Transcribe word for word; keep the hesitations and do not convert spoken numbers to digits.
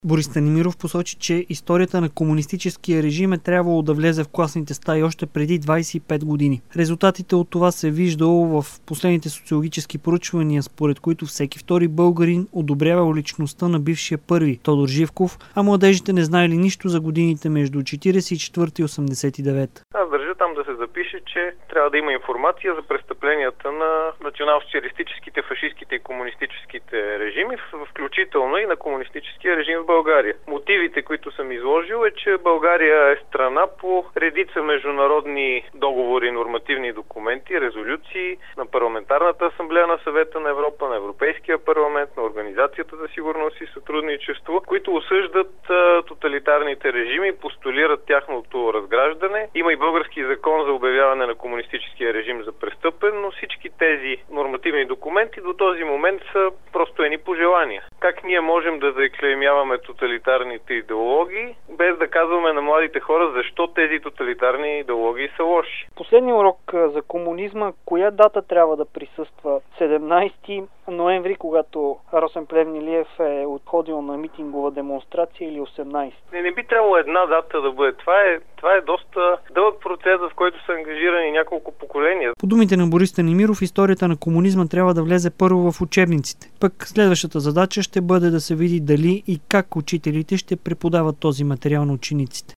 Борис Станимиров посочи, че историята на комунистическия режим е трябвало да влезе в класните стаи още преди двадесет и пет години. Резултатите от това се виждало в последните социологически проучвания, според които всеки втори българин одобрява личността на бившия първи Тодор Живков, а младежите не знаели нищо за годините между четиридесет и четвърта и осемдесет и девета. Аз държа там да се запише, че трябва да има информация за престъпленията на национал-социалистическите, фашистските и комунистическите режими, включително и на комунистическия режим в България. Мотивите, които съм изложил, е, че България е страна по редица международни договори, нормативни документи, резолюции на Парламентарната асамблея на Съвета на Европа, на Европейския парламент, на Организацията за сигурност и сътрудничество, които осъждат а, тоталитарните режими, постулират тяхното разграждане. Има и български закон за обявяване на комунистическия режим за престъпен, но всички тези нормативни документи до този момент са просто едни пожелания. Как ние можем да заклеймяваме тоталитарните идеологии, без да казваме на младите хора защо тези тоталитарни идеологии са лоши? Последният урок за комунизма, коя дата трябва да присъства? седемнадесети ноември, когато Росен Плевнелиев е отходил на митингова демонстрация, или осемнадесети? Не, не би трябвало една дата да бъде. Това е, това е доста дълъг процес, в който са ангажирани няколко поколения. По думите на Борис Станимиров, историята на комунизма трябва да влезе първо в учебниците. Пък следващата задача ще бъде да се види дали и как учителите ще преподават този материал на учениците.